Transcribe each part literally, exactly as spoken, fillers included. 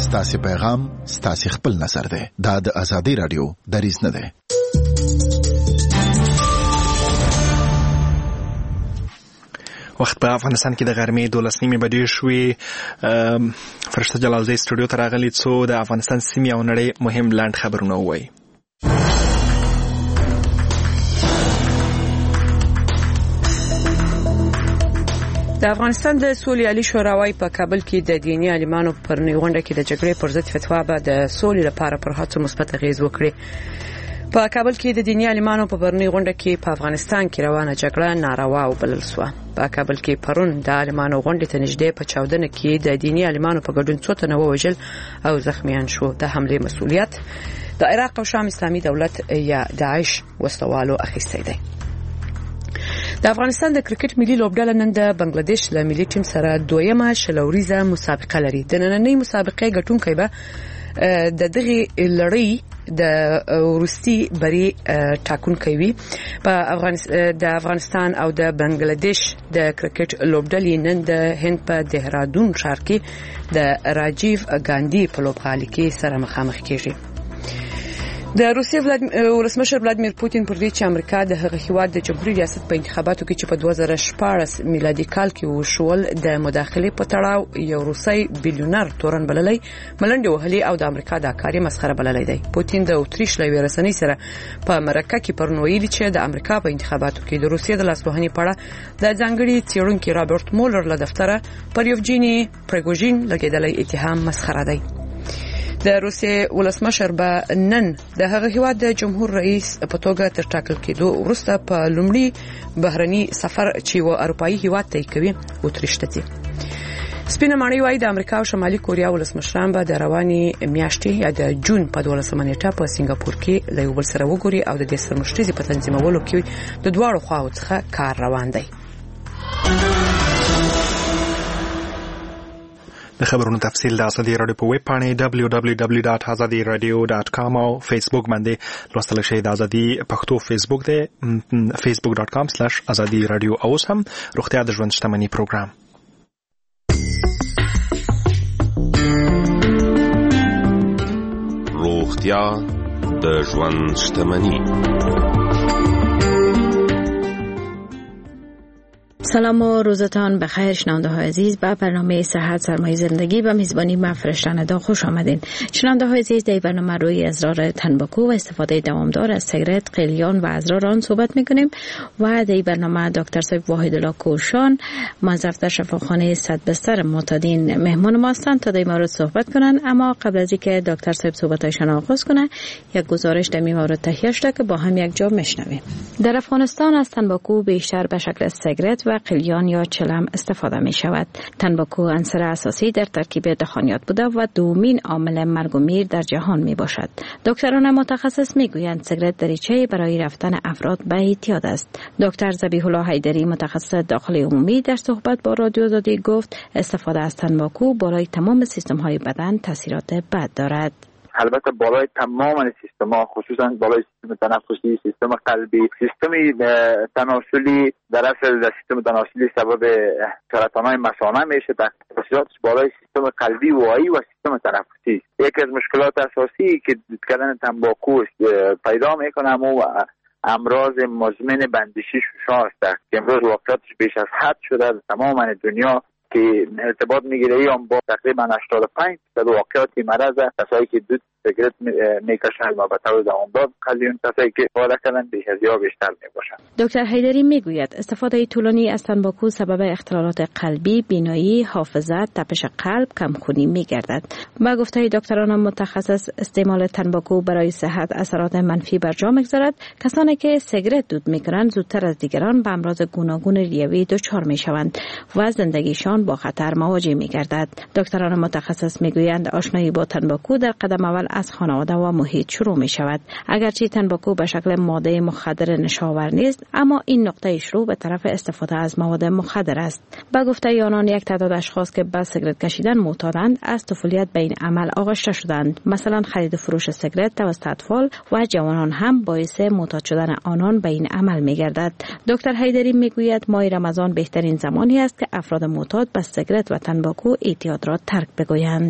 ستاسو پیغام ستاسو خپل نظر ده. دا د ازادي رادیو دریځ نه ده. وخت په افغانستان کې د غرمې دولس نیمې بجې شوې. فرشته جلالزی سټوډیو ته راغلي څو د افغانستان سیمې او نړۍ مهم لاند خبرونه ووایي. د افغانستان د سولې عالی شورا په کابل کې د دیني عالمانو پر نیغونډه کې د جګړې پر ضد فتوا به د سولې لپاره پر هڅو مثبت اغیز وکړي. په کابل کې د دیني عالمانو په برني غونډه کې په افغانستان کې روانه جګړه ناروا او بلل شو. په کابل کې پرون د عالمانو غونډې ته نږدې په چاودنه کې د دیني عالمانو په ګډون څو تنه ووژل او زخمیان شو. د حمله مسؤلیت د عراق او شام اسلامي دولت یا داعش وسلوالو اخیستی دی. د افغانستان د کرکټ ملي لوبډله نن د بنگلاديش له ملي ټیم سره دویمه شلوریزه مسابقه لري. د نننۍ مسابقې ګټونکی به د دغه لړۍ د ورستي بری ټاکونکي وي. په افغانستان د افغانستان او د بنگلاديش د کرکټ لوبډلې نن د هند په دهرادون ښار کې د راجیو ګاندی په لوبغالي کې سره مخامخ کیږي. د روسیې ولسمشر ولادیمیر پوتین پر دې چې امریکا د هغه هیواد د جمهوریت ریاست په انتخاباتو کې چې په دوه زره شپاړس میلادي کال کې وشول د مداخلې په تړاو یو روسي بیلیونر تورن بللی ملنډي وهلي او د امریکا د کاري مسخره بللی دی. پوتین د اوتریش لوی رسنۍ سره په مرکه کې پرنویلي چې د امریکا په انتخاباتو کې د روسیې د لاسوهنې په اړه د ځانګړي څېړونکي رابرټ مولر له دفتره پر یوفجینی پریګوژین لګیدلی اتهام مسخره دی. د روسیې ولسمشر به نن د هغه هیواد د جمهور رئیس په توګه تر ټاکل کېدو وروسته په لومړي بهرني سفر چې و اروپאי هیواد ته کوي اوتریش ته ځي. سپینه ماڼۍ وايي د امریکا او شمالي کوریا ولسمشران به د رواني میاشتې یا د جون په دولسمه نیټه په سنگاپور کې له یو بل سره وګوري او د دې سرمشتري په تنظیمولو کې د دواړو خواو څخه کار روان دی. د خبرونو تفصیل د ازادي رادیو په ویب پاڼه دبلیو دبلیو دبلیو ډاټ ازادي رادیو ډاټ کام او فیسبوک باندې لوستل شئ. د ازادي پښتو فیسبوک دی فیسبوک ډاټ کام سلیش ازادي رادیو. اوس هم روغتیا د ژوند شتمنۍ پروګرام. روغتیا د ژوند شتمنۍ. سلام و روزتان بخیر شنونده های عزیز. به برنامه صحت سرمایه زندگی و میزبانی من فرشته ندا خوش آمدین. شنونده های عزیز، در برنامه روی اضرار تنباکو و استفاده دوامدار از سیگرت، قلیان و اضرار آن صحبت میکنیم و در برنامه دکتر صاحب واحدالله کوشان موظف در شفاخانه صد بستر معتادین مهمان ما هستند تا در این مورد صحبت کنند. اما قبل از اینکه دکتر صاحب صحبتایشان آغاز کنه، یک گزارش در این مورد تهیه شده که با هم یک جا میشنویم. در افغانستان از تنباکو بیشتر به شکل سیگرت و قلیان یا چلم استفاده می شود. تنباکو عنصر اساسی در ترکیب دخانیات بوده و دومین عامل مرگ و میر در جهان می باشد. دکتران متخصص می گویند سیگرت دریچه برای رفتن افراد به اعتیاد است. دکتر ذبیح الله حیدری متخصص داخلی عمومی در صحبت با رادیو آزادی گفت استفاده از تنباکو بالای تمام سیستم های بدن تاثیرات بد دارد. البته بالای تمام سیستم ها، خصوصا بالای سیستم تنفسی، سیستم قلبی، سیستم تناسلی، در اصل در سیستم تناسلی سبب سرطان های مثانه میشه. تاثیراتش بالای سیستم قلبی وایی و سیستم تنفسی. یکی از مشکلات اساسی که دود کردن تنباکو پیدا میکنه و امراض مزمن بندشی شش است که امروز واقعیتش بیش از حد شده در تمام دنیا که ارتباط میگیره ایام با تقریبا هشتاد و پنج درصد واقعات این مرض کسایی که دود سیگرت میکشند و به طور دوامدار قلیون کسایی که استفاده کردن بیش از یا بیشتر میباشند. دکتر حیدری میگوید استفاده طولانی از تنباکو سبب اختلالات قلبی، بینایی، حافظت، تپش قلب، کمخونی میگردد. با گفته دکتران متخصص استعمال تنباکو برای صحت اثرات منفی بر جا میگذارد. کسانی که سیگرت دود میکنند زودتر از دیگران به امراض گوناگون ریوی دچار میشوند و زندگیشان با خطر مواجه میگردد. دکتران متخصص میگویند آشنایی با تنباکو در قدم اول از خانواده و محیط شروع می شود. اگرچه تنباکو به شکل ماده مخدر نشاور نیست، اما این نقطه شروع به طرف استفاده از مواد مخدر است. با گفته آنان یک تعداد اشخاص که به سیگرت کشیدن معتادند از طفولیت به این عمل آغشته شدند. مثلا خرید و فروش سیگرت توسط اطفال و جوانان هم باعث معتاد شدن آنان به این عمل می گردد. دکتر حیدری می گوید ماه رمضان بهترین زمانی است که افراد معتاد به سیگرت و تنباکو اعتیاد را ترک بگویند.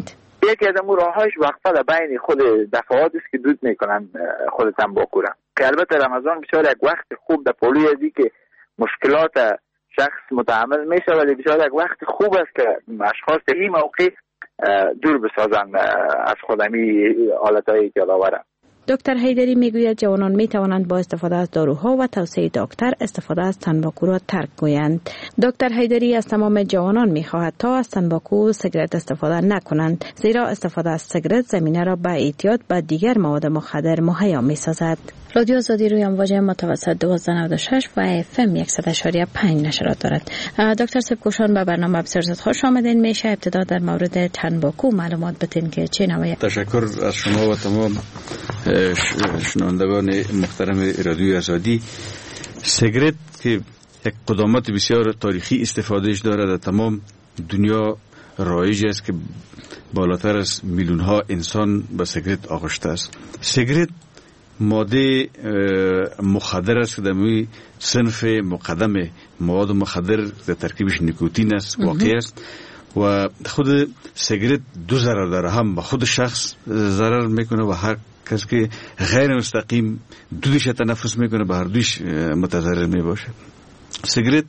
یکی از امور راهش وقفه بین خود دفعات است که دود میکنن خود تنباکو را، که البته رمضان بسیار یک وقت خوب در پولوی ازی که مشکلات شخص متحمل میشه، ولی بسیار یک وقت خوب است که اشخاص در این موقع دور بسازن از خودمی حالتهای که آورن. دکتر حیدری میگوید جوانان می توانند با استفاده از داروها و توصیه دکتر استفاده از تنباکو را ترک کنند. دکتر حیدری از تمام جوانان می خواهد تا از تنباکو و سیگارت استفاده نکنند، زیرا استفاده از سیگارت زمینه را به اعتیاد به دیگر مواد مخدر مهیا می سازد. رادیو آزادی روی امواج متوسط دوازده نود و شش و اف ام صد و یک و پنج نشرات دارد. دکتر سبکوشان به برنامه بسیار زیاد خوش آمدین. میشه ابتدا در مورد تنباکو معلومات بدین که چه نوعی؟ تشکر از شما و تمام شنوندگان محترم رادیو آزادی. سیگارت که یک قدامت بسیار تاریخی استفادهش داره، در تمام دنیا رایج است که بالاتر از میلیون ها انسان به سیگارت آغشته است. سیگارت ماده مخدر است که در می صنف مقدم مواد مخدر در ترکیبش نیکوتین است واقع است و خود سیگارت دو ضرر داره، هم به خود شخص ضرر میکنه و هر کس که غیر مستقیم دودش تنفس میکنه به هر دوش متضرر میباشه. سیگارت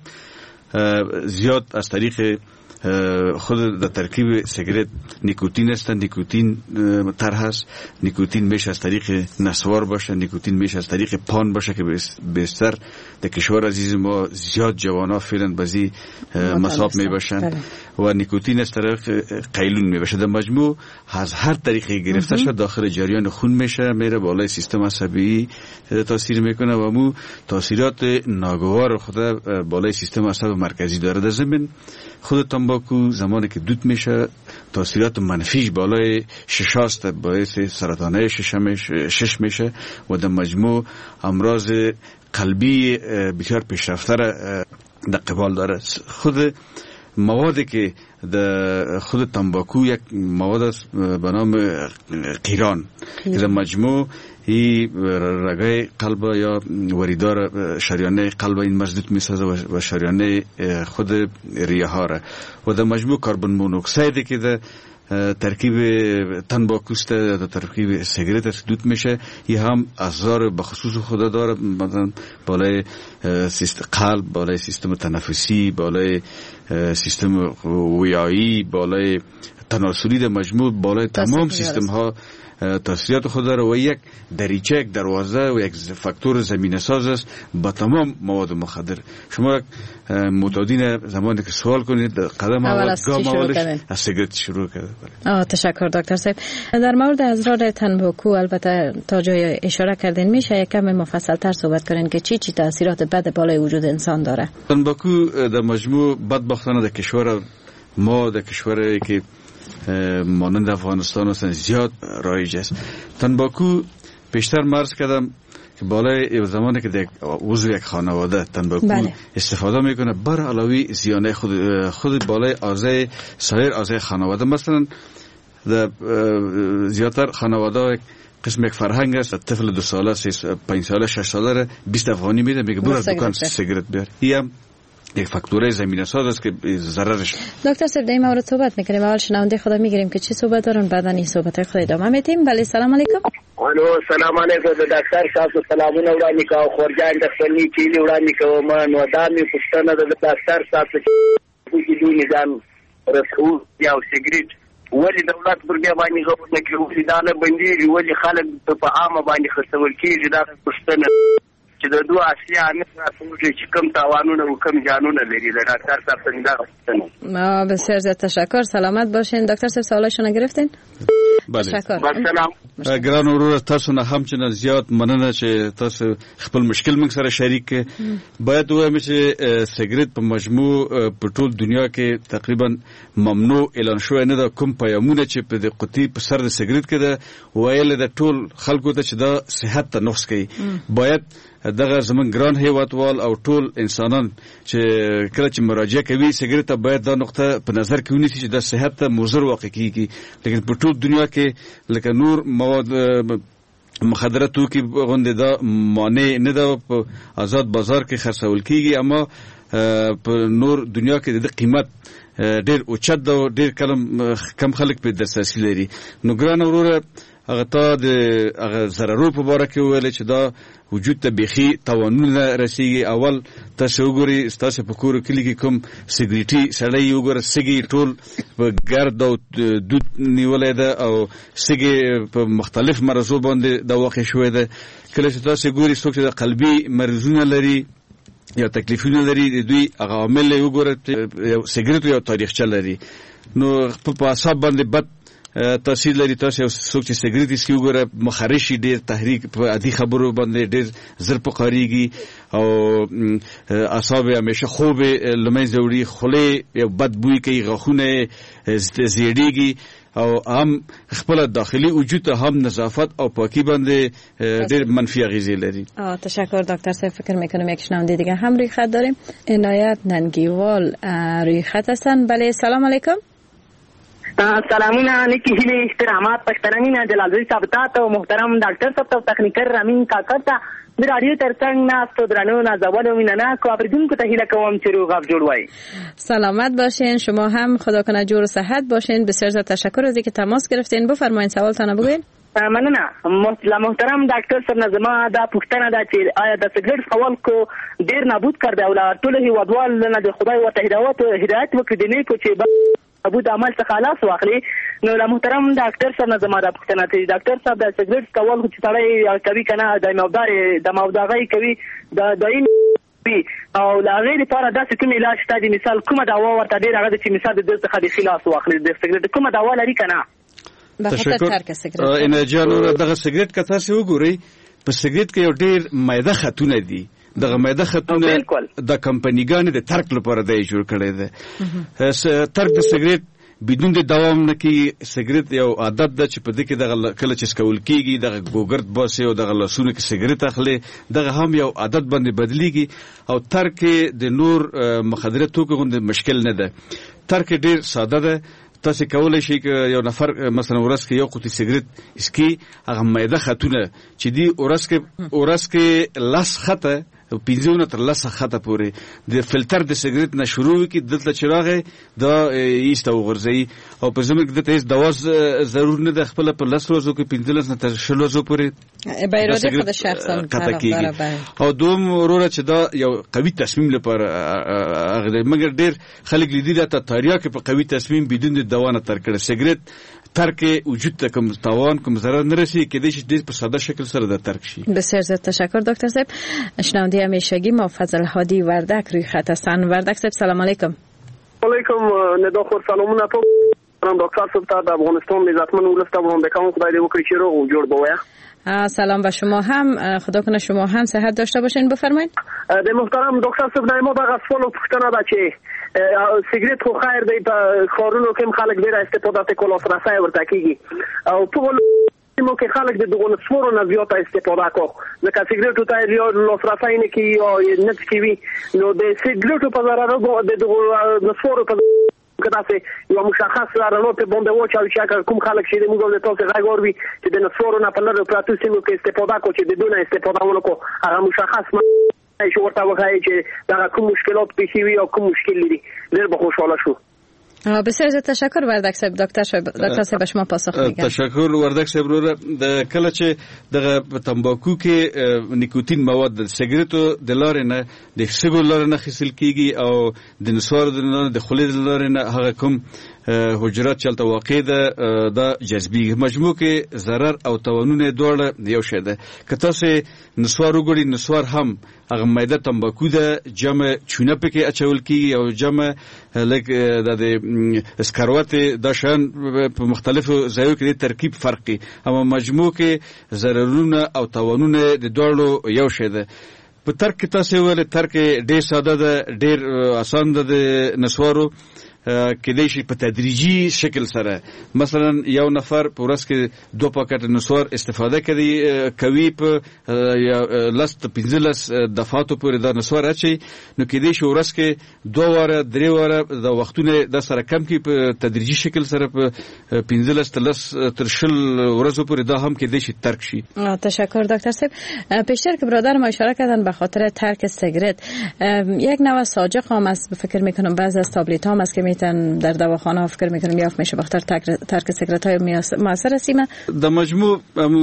زیاد از طریق خود در ترکیب سیگارت نیکوتین است. نیکوتین طرح است. نیکوتین میشه از طریق نسوار باشه، نیکوتین میشه از طریق پان باشه که بیشتر در کشور عزیز ما زیاد جوانا فعلا بازی مصاب میباشن و نیکوتین از طریق قیلون میباشه. در مجموع از هر طریقی گرفته شد داخل جریان خون میشه، میره بالای سیستم عصبی تاثیر میکنه و مو تاثیرات ناگوار خود بالای سیستم عصب مرکزی داره. در ضمن خود تنباکو زمانی که دود میشه تاثیرات منفیش بالای شش است، باعث سرطانه شش شش میشه و در مجموع امراض قلبی بسیار پیشرفته در قبال داره. خود موادی که در خود تنباکو یک مواد است به نام قیران که در مجموع ای رگای قلب یا وریدار شریانه قلب این مسدود میسازه و شریانه خود ریه ها را و در مجموع کربن مونوکسید که در ترکیب تنباکو است، در ترکیب سیگارت است دود میشه. این هم اثار به خصوص خود داره، مثلا بالای سیستم قلب، بالای سیستم تنفسی، بالای سیستم ویایی، بالای تناسلی، در مجموع بالای تمام سیستم ها تاثیرات خود داره و یک دریچه، یک دروازه و یک فاکتور زمینه ساز است با تمام مواد مخدر. شما معتادین زمانی که سوال کنید قدم اول گام اولش از سیگارت شروع کرده. آه تشکر دکتر صاحب. در مورد اضرار تنباکو البته تا جای اشاره کردین، میشه یک کم مفصل تر صحبت کنین که چی چی تاثیرات بد بالای وجود انسان داره؟ تنباکو در مجموع بدبختانه در کشور ما، در کشوری که مانند افغانستان هستن زیاد رایج است. تنباکو بیشتر مرز کردم که بالای زمانی که عضو یک خانواده تنباکو بله. استفاده میکنه بر علاوه زیانه خود خود بالای اعضای سایر اعضای خانواده. مثلا در زیادتر خانواده قسم یک فرهنگ است، طفل دو ساله، پنج ساله، شش ساله را بیست افغانی میده، میگه برو از دکان سیگارت بیار. این یک فاکتور زمینه ساز است که ضررش. دکتر صاحب در این مورد صحبت میکنیم، اول شنونده خدا میگیریم که چی صحبت دارن، بعدا این صحبت خود ادامه میدیم. بله سلام علیکم. الو سلام علیکم دکتر صاحب، سلامونه وړاندې کوم. خورجان د خپلنی چيلي وړاندې کوم. نو دا می پښتنه د دکتر صاحب چې دوی نظام رسول یا سیګریټ ولی دولت برګه باندې غوښتنه کوي دا نه بندي ولی خلک په عامه باندې خرڅول کیږي. دا پښتنه چې د دوه اصلي عامل راټول چې کوم تاوانونه او کوم جانونه لري. د ډاکټر صاحب څنګه غوښتنه. ما بسیار زیاد تشکر. سلامت باشین. دکتر صاحب سوالشون گرفتین؟ بله. تشکر. سلام. ګران ورور تاسو نه همچنان زیات مننه چې تاسو خپل مشکل موږ سره شریک. باید وایم چې سیګریټ په مجموع په ټول دنیا کې تقریبا ممنوع اعلان شوی نه ده. کوم پیامونه چې په د قطي په سر د سیګریټ کې ده ویل د ټول خلکو ته چې دا صحت ته نقص کوي. باید دغه زمون ګران هیوادوال او ټول انسانان چې کله چې مراجعه کوي سیګریټ ته باید دا نقطه په نظر کې ونیسي چې د صحت ته مضر واقع کیږي. لیکن په ټول دنیا کې لکه نور مواد مخدره توکي غونډه دا مانع نه ده په آزاد بازار کې خرڅول کیږي، اما په نور دنیا کې د قیمت ډېر اوچت ده او ډېر کلم کم خلک په دسترسي لري. نو ګران وروره هغه تا د هغه ضررو په باره کې وویل چې دا وجود ته بیخي تاوانونه رسیږي. اول تاسو وګورئ ستاسو په کور کلی کې کوم سګریټي سړی وګوره سګي ټول په ګرد او دود نیولې ده او سګي په مختلف مرزو باندې د واقع شوې ده. کله چې تاسو ګورئ څوک چې د قلبي مرزونه لري یا تکلیفونه لري دوی هغه عامل وګوره یو سګریټ یو تاریخچه لري نو په اعصاب باندې بد تاثیر لري. تاسو څوک چې سګریټ اسکی وګوره مخارشي ډیر تحریک په عادي خبرو باندې ډیر زر پقاریږي او اعصاب همیشه خوب لمې زوري خله یو بد بوی کوي غاخونه زیړیږي او هم خپل داخلي وجود ته هم نظافت او پاکی باندې ډیر منفی اغیزه لري. تشکر دکتر صاحب. فکر میکنم یک شنونده دیگه هم روی خط داریم. عنایت ننگیوال روی خط هستن. بله سلام علیکم. سلامونه نیکی هیله احترامات پښتنامي جلالزوی ثابتات او محترم ډاکټر صاحب او تخنیکر رامین کاکا ته د رادیو ترڅنګ ناستو درنو نازولو مینانا کو اوریدونکو ته هیله کوم چې روغ افغان جوړ وای. سلامت باشین. شما هم خدا کنه جور و صحت باشین. بسیار زیاد تشکر از اینکه تماس گرفتین. بفرمایید سوالتون بگوین. مننه. محترم ډاکټر صاحب نظم دا پښتنه دا چې آیا د سګریټ څکول کو ډیر نابود کړ دی او ټول هیوادوال نه د خدای وته هدایت هدایت وکړي نه کو چې ابو د عمل څخه خلاص واخلي. نو لا محترم ډاکټر صاحب نظم دا پښتنه ته ډاکټر صاحب د سګریټ څکول چې تړي کوي کنه د مودار د موداغي کوي د دایم او لا غیر لپاره داسې کوم علاج ته د مثال کومه دوا ورته ډیر هغه چې مثال د دې څخه د خلاص واخلي د سګریټ کومه دوا لري کنه. تشکر. ان جانو دغه سګریټ کته سی وګورئ په سګریټ کې یو ډیر مایده خطونه دي. دغه مایده خطونه د کمپنیګانو د ترک لپاره د جوړ کړي دي. ترک د سګریټ بدون د دوام نه کی سګریټ یو عادت ده چې په دې کې دغه کله چې سکول کیږي دغه ګوګرد باسي او دغه لاسونه کې سګریټ اخلي دغه هم یو عادت باندې بدلیږي او ترک د نور مخدره توکو غوندې مشکل نه ده. ترک ډیر ساده ده. تاسو کولای شئ چې یو نفر مثلا ورځ کې یو قوطي سګریټ اسکی هغه مایده خطونه چې دی ورځ کې ورځ کې لاس خطه پینځونه تر لاسه خطه پورې د فلټر د سګریټ نه شروع کی دلته چراغه دا ایسته وغورځي او په زموږ د تیز دواز ضرور نه د خپل په لاس ورځو کې پینځلس نه تر شل ورځو پورې بیراده خود شخصا کیږي او دوم وروره چې دا یو قوي تصمیم لپاره هغه مګر ډیر خلک لیدل ته تاریخ کې په قوي تصمیم بدون د دوا نه تر کړه سګریټ ترک وجود ته کوم تاوان کوم ضرر نه رسي کېدای شي ډیر په ساده شکل سره د ترک شي. بسیار زیاد تشکر دکتر صاحب. شنونده همیشگی ما فضل هادی وردک روی خط هستن. وردک صاحب سلام علیکم. علیکم ندا خور سلامونه ته دکتر صاحب ته د افغانستان عزتمن ولسته وړاندې کوم خدای دې وکړي چې روغ جوړ بویا. سلام به شما هم. خدا کنه شما هم صحت داشته باشین. بفرمایید. د محترم دکتر صاحب نه ما دغه سوال پوښتنه ده چې سګریټ خو خیر دی په خورونو کې خلک ډیر استفاده کوي لاسرسي ورته کیږي او په مو کې خلک د دغه نسورو نه زیاته استفاده کوي ځکه سګریټو ته یو لاسرسي نه کوي او نه کوي نو د سګریټو په ضرر د دغه نسورو په کدا سه یو مشخص رانو په باندې و چې کوم خلک چې موږ له تاسو غوړوي چې د نسورو نه په لاره پراتو سیمو کې استفاده کوي چې د دونه استفاده ونکو هغه مشخص شو ورته وایي چې دا کوم مشکلات پیښ وي او کوم مشکل لري ډېر به خوشاله شو. بسیار زیاد تشکر وردک صاحب. دکتر صاحب دکتر صاحب شما پاسخ میگم. تشکر وردک صاحب. رو د کله چې د تمباکو کې نیکوتین مواد د سګریټو د لارې نه د سګو لارې نه خېسل کیږي او د نسوار د لارې د خولې د لارې نه هغه کوم حجرات چلته واقع ده د جذبي مجموع کې ضرر او توانونه دواړه یو شی ده. که تاسو نسوار وګورئ نسوار هم هغه مایده تمباکو ده جمع چونه پکې اچول کیږي او جمع لکه د اسکروات د شان په مختلفو ځایو کې ترکیب فرقي اما مجموع کې ضررونه او توانونه د دواړو یو شی ده. په ترک تاسو ول ترک ډېر ساده ده ډېر آسان ده د نسوارو کېدای شي په تدریجي شکل سره مثلا یو نفر په ورځ کې دوه پاکټ نسوار استفاده کوي کوي په لاست پنځلس دفعاتو پورې د نسوار اچي نو کېدای شي ورځ کې دوه واره درې واره د وختونه د سره کم کې په تدریجي شکل سره په پنځلس تلس تر شل ورځو پورې دا هم کېدای شي ترک شي. تشکر دکتر صاحب. پیشتر که برادر ما اشاره کردن به خاطر ترک سیگرت یک نوع ساجق هم است فکر میکنم بعضی از تابلت هم است که میتن در دواخانه فکر میکنم یافت میشه بخاطر ترک سیگرت های موثر سیمه در مجموع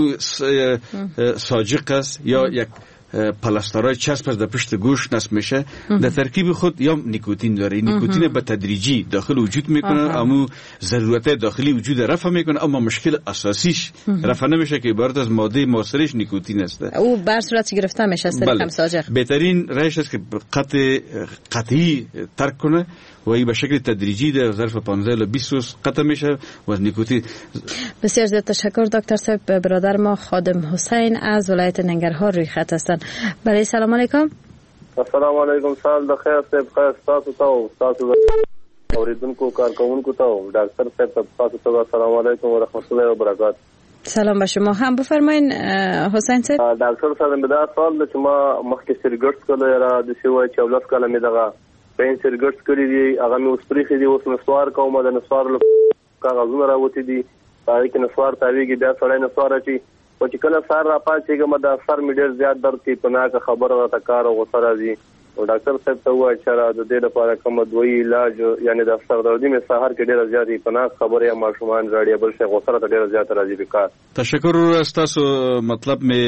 ساجق است یا یک پلاسترای چسب از در پشت گوش نصب میشه. در ترکیب خود یا نیکوتین داره. نیکوتین به تدریجی داخل وجود میکنه، اما ضرورت داخلی وجود رفع میکنه، اما مشکل اساسیش رفع نمیشه که عبارت از ماده مؤثرش نیکوتین است. او بر صورت گرفته میشه از طریق ساجق. بهترین روش است که قطع قطعی ترک کنه و این به شکل تدریجی در ظرف پانزده الی بیست روز قطع میشه و از نیکوتین. بسیار زیاد تشکر دکتر صاحب. برادر ما خادم حسین از ولایت ننگرهار روی خط هستند. بله سلام علیکم. السلام علیکم. سال بخیر صاحب. خیر تاسو ته تاسو اوریدونکو کارکونکو ته ډاکټر صاحب تاسو ته السلام علیکم و رحمت الله و برکاته. سلام به شما هم. بفرمایین حسین صاحب. ډاکټر صاحب مې دا سوال د چې ما مخکې سرګټ کړل را د شوی چې ولس کله مې دغه پین سرګټ کړی دی هغه مې اوس پرېخې دی اوس نسوار کوم د نسوار کاغذونه راوتی دي هغه کې نسوار تاویږي بیا سړی نسوار اچي او چې کله سار را پاتېږم دا سر مې ډېر زیات درد کوي په ناکه خبره راته کار او غوسه راځي او ډاکټر صاحب ته ووایه چې را د دې لپاره کومه دوایي علاج یعنې د سردردي مې سهار کې ډېره زیات وي په ناک خبرې یا ماشومان ژاړي یا بل شی غوسه راته ډېره زیاته راځي بېکار. تشکر ستاسو مطلب مې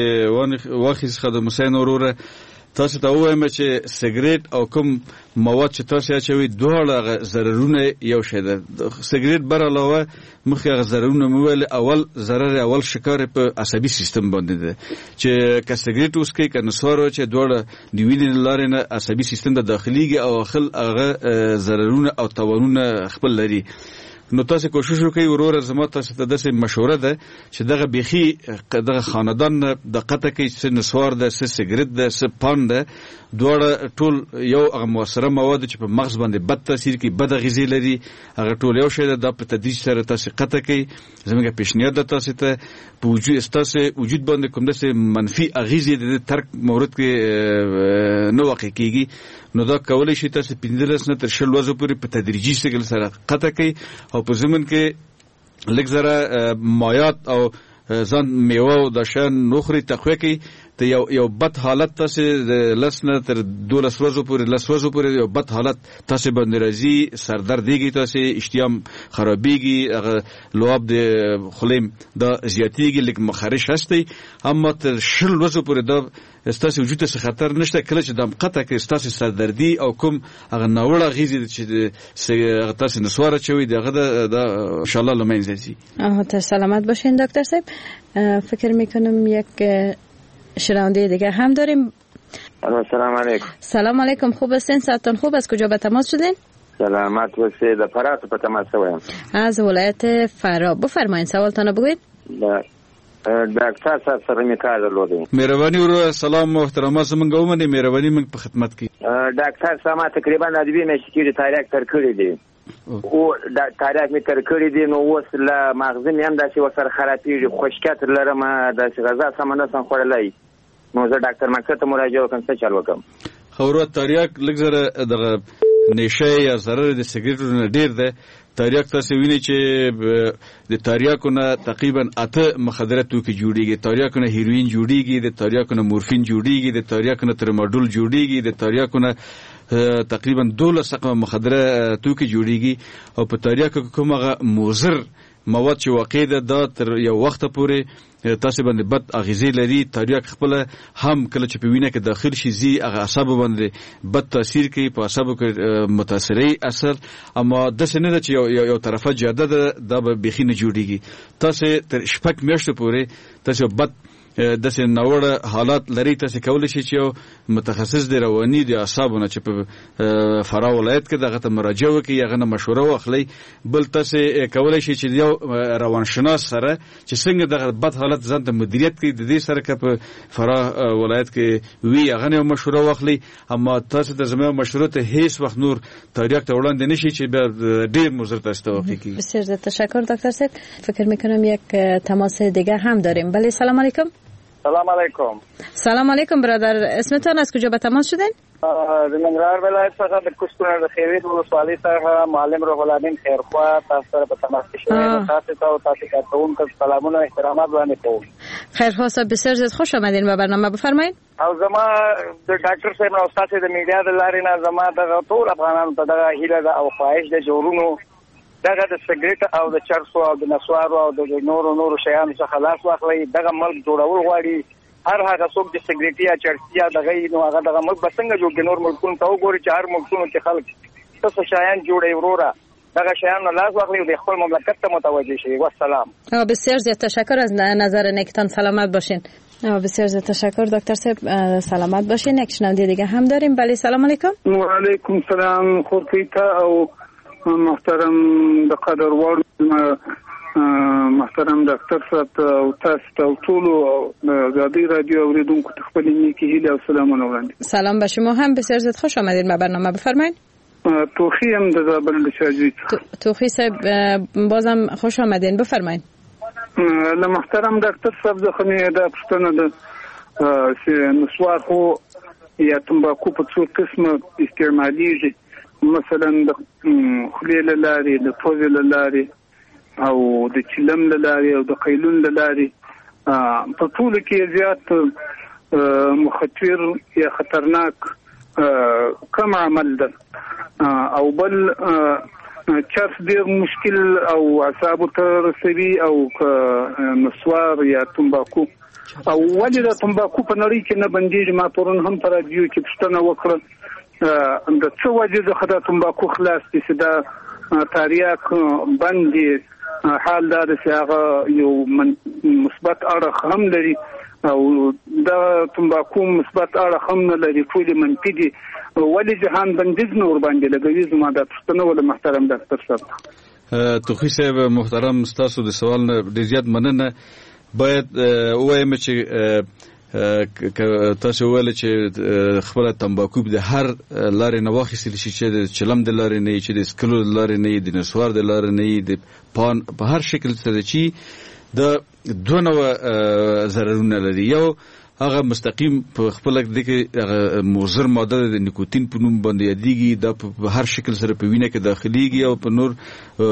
واخیست خادم حسین وروره. تاسو ته وایم چې سیګریټ او کوم مواد چې تاسو اچوي دواړه ضررونه یو شی ده. سیګریټ بر علاوه مخکې ضررونه مویل اول ضرر اول شکار په عصبي سیستم باندې ده چې که سیګریټ اوس کې کنه سوارو چې دواړه د وینې لارې نه عصبي سیستم ته داخليږي او خل هغه ضررونه او تاوانونه خپل لري. نو تاسو کوشش وکړئ ورور زما تاسو ته داسې مشوره ده چې دغه بيخي دغه خاندان د قطه کې څه نسوار ده څه سیګریټ ده څه پان ده دواړه ټول یو هغه موثره مواد چې په مغز باندې بد تاثیر کوي بد غذا لري هغه ټول یو شی ده د په تدریج سره تاسو قطه کوي. زموږه پیشنهاد ده تاسو ته په وجود تاسو وجود باندې کوم داسې منفي اغیزې د ترک مورد کې نو واقع کیږي. نو دا کولای شي تاسو پنځلس نه تر شل ورځې پورې په تدریجي شکل سره قطع کوي او په زمون کې لږ زره مایات او ځان میوه او د شان نوخري تقوی کوي ته یو یو بد حالت تاسو لسنه تر دولس ورځې پورې لس ورځې پورې یو بد حالت تاسو باندې راځي سردرد دیږي تاسو اشتیام خرابېږي هغه لواب د خلیم دا زیاتېږي لکه مخارج هستي اما تر شل ورځې پورې دا استاسو وجود څخه خطر نشته. کله چې د قطع کې استاسو سردردي او کوم هغه ناوړه غیزي چې تاسو نسواره چوي دغه د ان شاء الله لمنځه زی. آها ته سلامت باشین دکتر صاحب. فکر میکنم یک شنونده دیگه هم داریم. سلام علیکم. سلام علیکم. خوب هستین؟ صحتتون خوب؟ از کجا به تماس شدین؟ سلامت باشید. در فراه به تماس شدم. از ولایت فراه. بفرمایید سوالتون بگوید. ډاکټر صاحب سره مې کار درلودی. مهرباني ورو سلام محترمه زمونږ ومنه مهرباني موږ په خدمت کې. ډاکټر صاحب تقریبا د دې مې چې تاریخ تر کړی دی او د تاریخ مې تر کړی دی نو اوس له مغز مې هم داسې وسره خرابېږي خوشکات لرم داسې غذا سم نه سم خورلای نو زه ډاکټر مکتب ته مراجعه وکم څه چل وکم. خورو تاریخ لږ زره دغه نشه یا ضرر د سیګریټو نه ډیر ده. تاریخ تاسو وینئ چې د تاریخونه تقریبا اته مخدره توکي جوړیږي. تاریخونه هیروین جوړیږي، د تاریخونه مورفین جوړیږي، د تاریخونه ترماډول جوړیږي، د تاریخونه تقریبا دولس رقم مخدره توکي جوړیږي او په تاریخ کې کومه مضر مواد چې واقع ده دا تر یو وخت پورې تاسو باندې بد اغیزې لري. تاریخ خپل هم کله چې په وینه کې داخل شي زی هغه اعصاب باندې بد تاثیر کوي په اعصابو کې متاثري اثر اما د سینې د یو یو طرفه جاده ده دا به بخي نه جوړیږي. تاسو تر شپږ میاشتې پورې تاسو بد د سین نوړ حالات لري. تاسو کولای شئ چې یو متخصص دی رواني دی اعصابونه چې په فراه ولایت کې دغه ته مراجعه وکړي هغه مشوره واخلي. بل تاسو کولای شئ چې یو روانشناس سره چې څنګه دغه بد حالت ځان ته مدیریت کړي د دې سره په فراه ولایت کې وی هغه نه مشوره واخلي. اما تاسو د زموږ مشوره ته هیڅ وخت نور تاریخ ته وړاندې نشي چې ډېر مضر تاسو ته واقع کیږي. بسیار تشکر دکتر صاحب. فکر میکنم یک تماس دیگه هم داریم. بله سلام علیکم. سلام علیکم. سلام علیکم برادر. اسمتان از کجا به تماس شدین؟ د ننګرهار ولایت څخه د کوستونر د خیریت ولسوالۍ څخه معلم روح الامین خیرخوا تاسو سره په تماس کې شوم. تاسو ته او تاسو ته کوم سلامونه احترامات باندې کوم. خیر خواست بسیار زیاد خوش آمدین به برنامه. بفرمایید. او زما د ډاکټر صاحب نو استاد د میډیا د لارې نه زما د ټول افغانانو ته د هیله ده او خواهش د جوړونو دغه د سګریټ او د چرسو او د نسوارو او د نورو نورو شیانو څخه خلاص واخلي. دغه ملک جوړول غواړي. هر هغه څوک چې سګریټ یا چرسي یا دغه نو هغه دغه ملک بسنګ جوړ کې نور ملکونو ته وګوري چې هر ملکونو کې خلک څه شیان جوړي وروره دغه شیان لاس واخلي او د خپل مملکت ته متوجه شي. والسلام. بسیار زیاد تشکر از نظر نیکتان. سلامت باشین. بسیار زیاد تشکر دکتر صاحب. سلامت باشین. یک شنونده دیگه هم داریم. بله سلام علیکم. و علیکم سلام خورکیتا او محترم د قدر وړ محترم ډاکټر صاحب او تاسو ته ټول آزادی رادیو اوریدونکو ته خپل نیکی هیله او سلامونه وړاندې. سلام به شما هم. بسیار زیاد خوش آمدید به برنامه. بفرمایید. توخی هم د زابل د شاجوی. توخی صاحب بازم خوش آمدین. بفرمایید. له محترم ډاکټر صاحب څخه مې دا پوښتنه ده چې نسوار خو یا تمباکو په څو قسمه استعمالیږي، مثلا د خولې له لارې، د پوزې له لارې او د چلم له لارې او د قیلون له لارې. په ټولو کې زیات مخاطر یا خطرناک کم عمل ده او بل چرس ډیر مشکل او اعصاب ته رسوي او نسوار یا تمباکو. او ولې د تمباکو په نړۍ کې نه بندیږي؟ ما پرون هم په رادیو کې پوښتنه وکړه د څه وجې څخه د تمباکو خلاص دي چې دا تریاک بند دي. حال دا د هغه یو مثبت اړخ هم لري او دا تمباکو مثبت اړخ هم نه لري، ټول منفي دي. ولې جهان بندیز نه ور باندې لګوي؟ زما دا پوښتنه ول محترم ډاکټر صاحب. توخی صاحب محترم تاسو د سوال نه ډیر زیات مننه. باید وایم چې تاسو ول چې خپل تمباکو د هر لارې نه واخیستل شي، چې د چلم د لارې نه، چې د سکلو د لارې نه، د نسوار د لارې نه، د پان په هر شکل سره چې د دوه نوع ضررونه لري. یو هغه مستقیم په خپل دغه مضر ماده د نیکوتین په نوم باندې یادېږي. دا په هر شکل سره په وینه کې داخليږي او په نور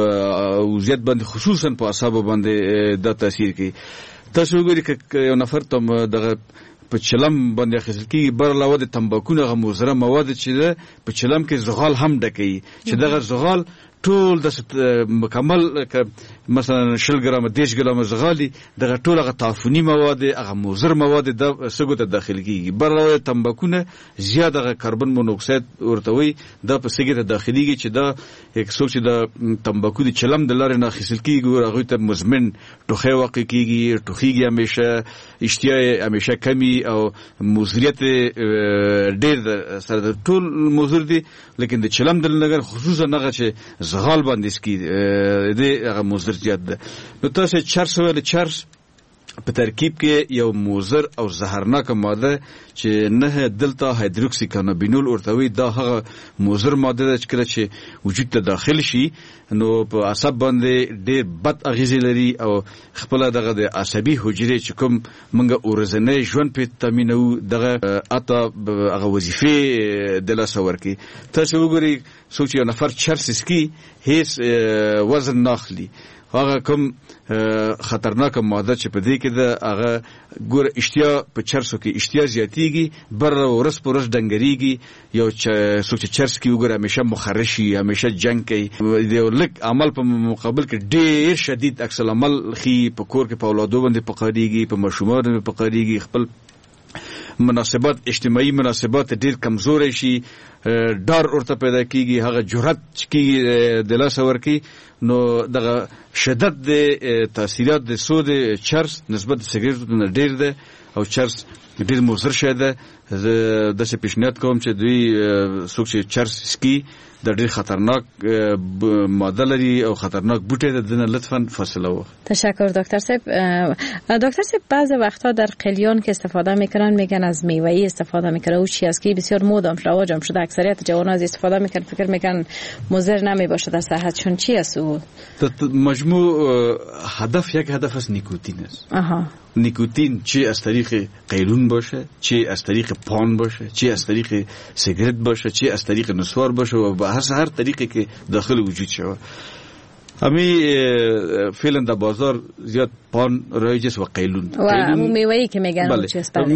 وضعیت باندې خصوصا په اعصاب باندې دا تاثیر کوي. تاسو وګورئ ک یو نفر ته دغه په چلم باندې اخیستل کېږي، بر علاوه د تمباکو نه مضر مواد چې په چلم کې زغال هم ډکوي، چې دغه زغال ټول د مکمل مثلا شل ګرام دیش ګرام زغالي دغه ټول هغه تعفني مواد، هغه مضر مواد د سګو ته داخل کیږي. بر علاوه تمباکو نه زیاده کاربن مونوکساید ورته وي دا په سګو ته داخليږي، چې دا یک څوک چې د تمباکو د چلم د لارې نه اخیستل کیږي هغه ته مزمن ټوخی واقع کیږي، ټوخیږي همیشه، اشتها همیشه کمی او مضریت ډېر سره ټول مضر دي. لیکن د چلم د لګر خصوصا هغه چې زغال باندې سکی د هغه مضر زیات ده. نو تاسو چرس ول چرس په ترکیب کې یو مضر او زهرناک ماده چې نه دلتا هایدروکسی کانابینول ورتوي، دا هغه مضر ماده ده چې کله چې وجود ته داخل شي نو په عصب باندې ډېر بد اغیزه لري او خپل دغه د عصبي حجرې چې کوم منګه اورزنې ژوند په تامینو دغه اته هغه وظیفه د لاس ورکی. تاسو وګورئ څوک یو نفر چرس سکی هیڅ وزن ناخلی، هغه کوم خطرناک ماده چې په دې کې ده هغه ګور اشتیا په چرسو کې اشتیا زیاتیږي، بر ورس پرس ډنګریږي. یو څوک چې چرس کې وګور همیشه مخرشي، همیشه جنگ کوي، د لک عمل په مقابل کې ډېر شدید عکس العمل خي په کور کې په اولادو باندې پقاریږي، په ماشومان باندې پقاریږي، خپل مناسبات اجتماعي مناسبات ډېر کمزوري شي، ډار ورته پیدا کیږي، هغه جرأت کیږي د لاس ورکی. نو دغه شدت د تاثیرات د سود چرس نسبت سیګریټو نه ډېر ده او چرس ډېر مضر شي ده. د څه پیشنهاد کوم چې دوی څوک چې چرس سکی د ډېر خطرناک ماده لري او خطرناک بوټي ده، دنه لطفاً فاصله و. تشکر دکتر صاحب. دکتر صاحب بعضی وقتا در قلیان که استفاده میکنن میگن از میوه‌ای استفاده میکنه، او چی است که بسیار مودم رواجم شده، اکثریت جوانان از استفاده میکنن، فکر میکنن مضر نمیباشه در صحتشون. چی است او؟ مجموع هدف یک هدف از نیکوتین است. آها. نیکوتین چی از طریق قیلون باشه، چی از طریق پان باشه، چی از طریق سیگرت باشه، چی از طریق نسوار باشه و به هر هر طریقی که داخل وجود شود. امی فعلا در بازار زیاد پان رایج است و قیلون و همون میوه‌ای که میگن بله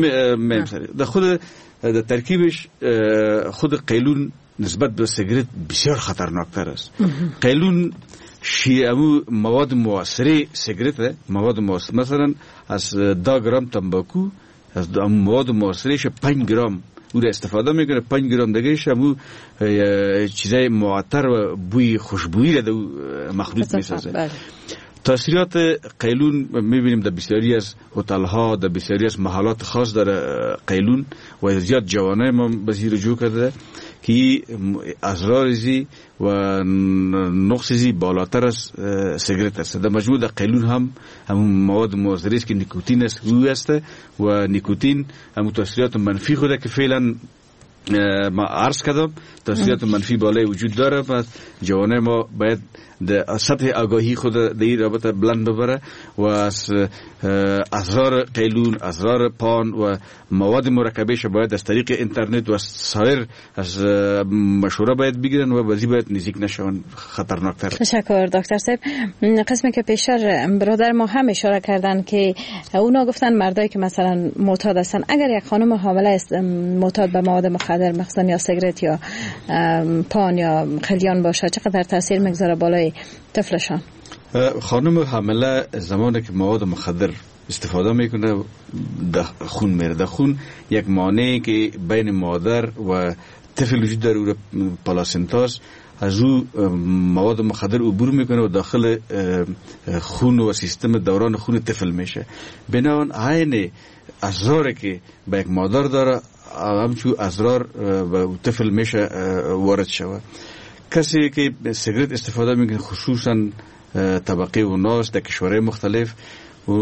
در خود در ترکیبش خود قیلون نسبت به سیگرت بسیار خطرناکتر است. قیلون شیعه مواد موثره سیگرت، مواد موثره مثلا از ده گرم تنباکو از مواد موثرهش پنج گرم او را استفاده میکنه، پنج گرم دیگهش همو چیزای معطر و بوی خوشبویی را دو مخلوط میسازه. تاثیرات قیلون میبینیم در بسیاری از هتل ها، در بسیاری از محلات خاص در قیلون و زیاد جوانه ما بزیر رجوع کرده که اضرارزی و نقصزی بالاتر از سیگرت است. در مجموع در قیلون هم همون مواد مضر است که نیکوتین است او است و نیکوتین همون تاثیرات منفی خوده که فعلا ما عرض کردم تاثیرات منفی بالای وجود داره. پس جوانه ما باید در سطح آگاهی خود در این رابطه بلند ببره و از اضرار قیلون، اضرار پان و مواد مرکبش باید از طریق اینترنت و سایر از مشوره باید بگیرن و بازی باید نزدیک نشون، خطرناکتر. تشکر دکتر صاحب. قسمی که پیشتر برادر ما هم اشاره کردن که اونا گفتن مردایی که مثلا معتاد هستن اگر یک خانم حامله است معتاد به مواد مخدر مثلا یا سیگرت یا پان یا قلیان باشه چقدر تاثیر میگذاره بالای طفلشان؟ خانم حامله زمانی که مواد مخدر استفاده میکنه در خون میره، در خون یک مانعی که بین مادر و طفل وجود داره او پلاسنتاز از او مواد مخدر عبور میکنه و داخل خون و سیستم دوران خون طفل میشه. بنابراین عین اضراری که به یک مادر داره همچون اضرار به طفل میشه وارد شود. کسی که سیگرت استفاده میکنه خصوصا طبقه و ناس در کشورهای مختلف و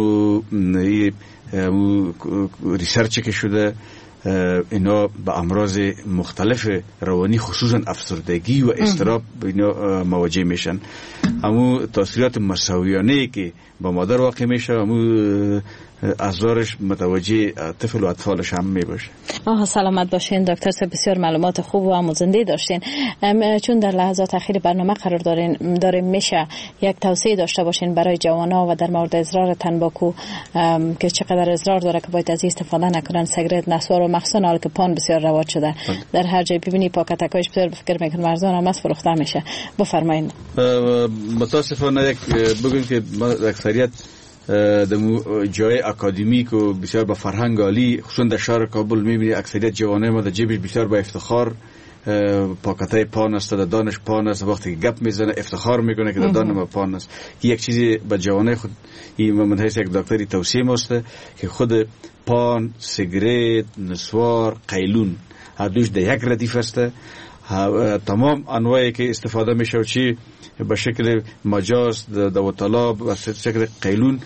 ریسرچی که شده اینا به امراض مختلف روانی خصوصا افسردگی و اضطراب اینا مواجه میشن. اما تاثیرات مساویانه که با مادر واقع میشه اما اضرارش متوجه طفل و اطفالش هم میباشه. آها سلامت باشین دکتر صاحب، بسیار معلومات خوب و آموزنده داشتین. چون در لحظات اخیر برنامه قرار دارین داریم میشه یک توصیه داشته باشین برای جوانا و در مورد اضرار تنباکو که چقدر اضرار داره که باید از استفاده نکنن، سیگرت، نسوار و مخصوصا حال که پان بسیار رواج شده در هر جای ببینی پاکتکایش بسیار فکر میکنم ارزان هم است فروخته میشه. بفرمایید. متاسفانه یک بگویم که اکثریت در جای اکادمیک و بسیار با فرهنگ عالی خصوصا در شهر کابل میبینی اکثریت جوانه ما در جیبش بسیار با افتخار پاکتای پان است، در دانش پان است، وقتی که گپ میزنه افتخار میکنه که در دان ما پان است. یک چیزی به جوانه خود این من حیث یک دکتری توصیه ماسته که خود پان، سیگرت، نسوار، قیلون هر دوش در یک ردیف است. تمام انواعی که استفاده میشه و چی به شکل مجاز در وطلاب و شکل قیلون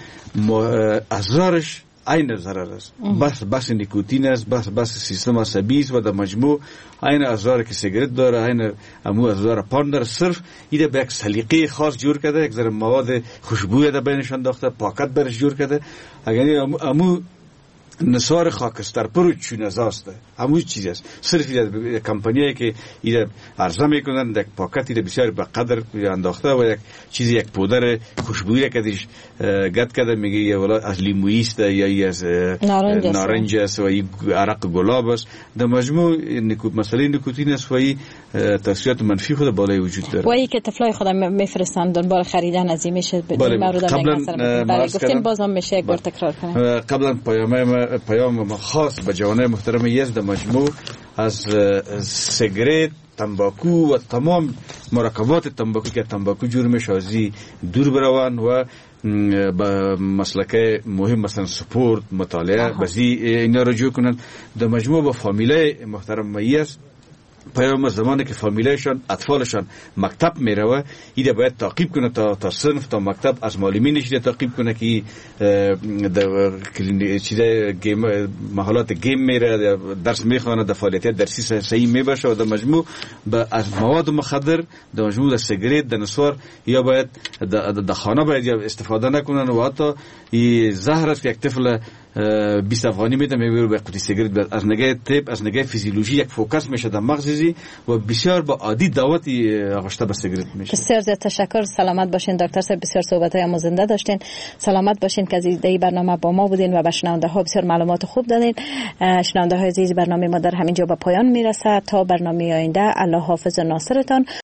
اضرارش عین ضرر است. بس بس نیکوتین است، بس بس سیستم عصبی است و در مجموع عین اضرار که سیگرت داره عین امو اضرار پان داره. صرف ایده به یک سلیقه خاص جور کرده، یک ذره مواد خوشبوی در بینش انداخته، پاکت برش جور کرده. اگر امو نسوار خاکستر پرو چون ازاسته همون چیز است. صرف یک کمپانیایی که ایده عرضه میکنن یک پاکت ایده بسیار به قدر انداخته و یک چیزی یک پودر خوشبویی که دیش گد کرده میگه یا ولا از لیمویی است یا از نارنج است و عرق گلاب است. در مجموع مسئله نیکوتین است و این تاثیرات منفی خود بالای وجود داره. و این که طفلای خودم میفرستن دنبال خریدن از این میشه بدون مورد مثلا برای گفتن بازم میشه یک بار تکرار کنه. قبلا پیام پیام خاص به جوانای محترم یزد مجموع از سیگرت، تنباکو و تمام مرکبات تنباکو که تنباکو جرم شازی دور بروان و با مسلکه مهم مثلا سپورت، مطالعه بازی اینا رجوع کنن. در مجموع با فامیله محترم یزد پیام زمانی که فامیلشان اطفالشان مکتب میره ایده باید تعقیب کنه تا تا صنف تا مکتب از معلمینش تعقیب کنه که در چیزای گیم محلات گیم میره درس میخونه در فعالیت درسی صحیح میباشه و در مجموع از مواد مخدر در مجموع در سیگرت در نسوار یا باید در خانه باید استفاده نکنن و حتی این زهر است یک طفل بیست افغانی میده میبره به قوطی سیگرت. از نگاه طب از نگاه فیزیولوژی یک فوکس میشه در مغزی و بسیار با عادی دعوتی آغشته به سیگرت میشه. بسیار زیاد تشکر. سلامت باشین دکتر صاحب. بسیار صحبت‌های مزنده داشتین. سلامت باشین که از این برنامه با ما بودین و به شنونده ها بسیار معلومات خوب دادین. شنونده های عزیز برنامه ما در همین جا به پایان میرسه. تا برنامه آینده الله حافظ و ناصرتان.